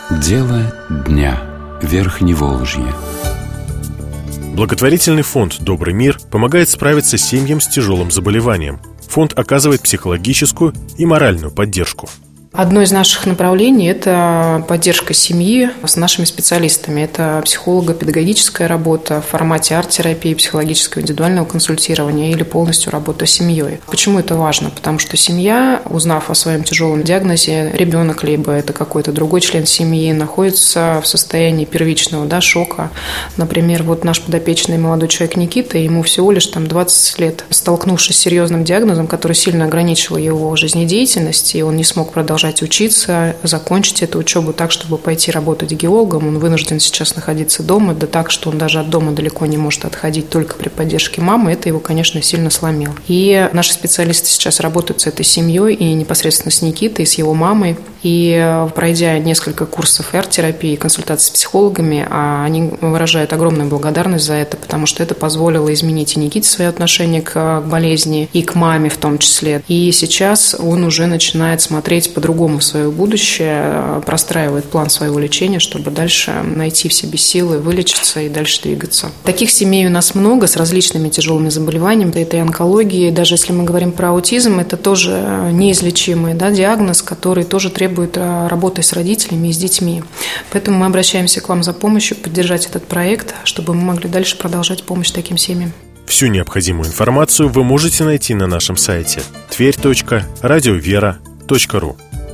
Дело дня. Верхневолжье. Благотворительный фонд «Добрый мир» помогает справиться с семьям с тяжелым заболеванием. Фонд оказывает психологическую и моральную поддержку. Одно из наших направлений – это поддержка семьи с нашими специалистами. Это психолого-педагогическая работа в формате арт-терапии, психологического индивидуального консультирования или полностью работа с семьей. Почему это важно? Потому что семья, узнав о своем тяжелом диагнозе, ребенок, либо это какой-то другой член семьи, находится в состоянии первичного шока. Например, наш подопечный молодой человек Никита, ему всего лишь 20 лет. Столкнувшись с серьезным диагнозом, который сильно ограничивал его жизнедеятельность, и он не смог продолжать учиться, закончить эту учебу так, чтобы пойти работать геологом. Он вынужден сейчас находиться дома, да так, что он даже от дома далеко не может отходить только при поддержке мамы. Это его, конечно, сильно сломило. И наши специалисты сейчас работают с этой семьей и непосредственно с Никитой, и с его мамой. И пройдя несколько курсов арт-терапии, консультаций с психологами, они выражают огромную благодарность за это, потому что это позволило изменить и Никите свое отношение к болезни, и к маме в том числе. И сейчас он уже начинает смотреть по-другому в свое будущее, простраивает план своего лечения, чтобы дальше найти в себе силы, вылечиться и дальше двигаться. Таких семей у нас много с различными тяжелыми заболеваниями. Это и онкология, даже если мы говорим про аутизм, это тоже неизлечимый диагноз, который тоже требует работы с родителями и с детьми. Поэтому мы обращаемся к вам за помощью, поддержать этот проект, чтобы мы могли дальше продолжать помощь таким семьям. Всю необходимую информацию вы можете найти на нашем сайте tверь.радиовера.ру.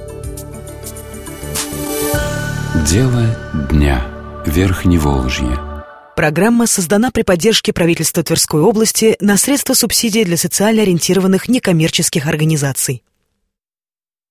Дело дня. Верхневолжье. Программа создана при поддержке правительства Тверской области на средства субсидий для социально ориентированных некоммерческих организаций.